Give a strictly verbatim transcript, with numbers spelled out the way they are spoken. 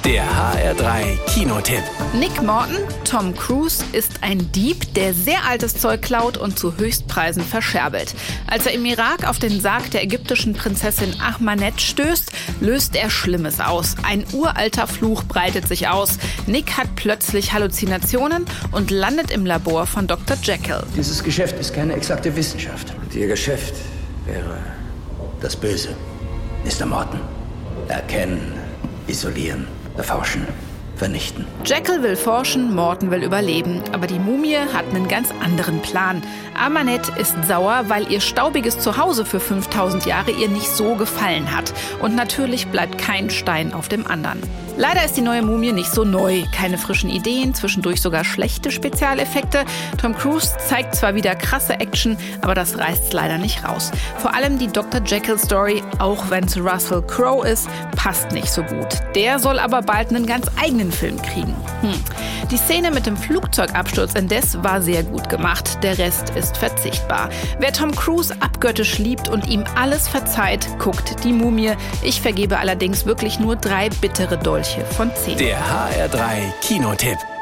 Der H R drei Kinotipp. Nick Morton, Tom Cruise, ist ein Dieb, der sehr altes Zeug klaut und zu Höchstpreisen verscherbelt. Als er im Irak auf den Sarg der ägyptischen Prinzessin Ahmanet stößt, löst er Schlimmes aus. Ein uralter Fluch breitet sich aus. Nick hat plötzlich Halluzinationen und landet im Labor von Doktor Jekyll. Dieses Geschäft ist keine exakte Wissenschaft. Und Ihr Geschäft wäre Das Böse, Mister Morton. Erkennen, isolieren, erforschen, vernichten. Jekyll will forschen, Morton will überleben. Aber die Mumie hat einen ganz anderen Plan. Ahmanet ist sauer, weil ihr staubiges Zuhause für fünftausend Jahre ihr nicht so gefallen hat. Und natürlich bleibt kein Stein auf dem anderen. Leider ist die neue Mumie nicht so neu. Keine frischen Ideen, zwischendurch sogar schlechte Spezialeffekte. Tom Cruise zeigt zwar wieder krasse Action, aber das reißt's leider nicht raus. Vor allem die Doktor Jekyll-Story, auch wenn es Russell Crowe ist, passt nicht so gut. Der soll aber bald einen ganz eigenen Film kriegen. Hm. Die Szene mit dem Flugzeugabsturz indes war sehr gut gemacht. Der Rest ist verzichtbar. Wer Tom Cruise abgöttisch liebt und ihm alles verzeiht, guckt die Mumie. Ich vergebe allerdings wirklich nur drei bittere Dolche von zehn. Der H R drei Kinotipp.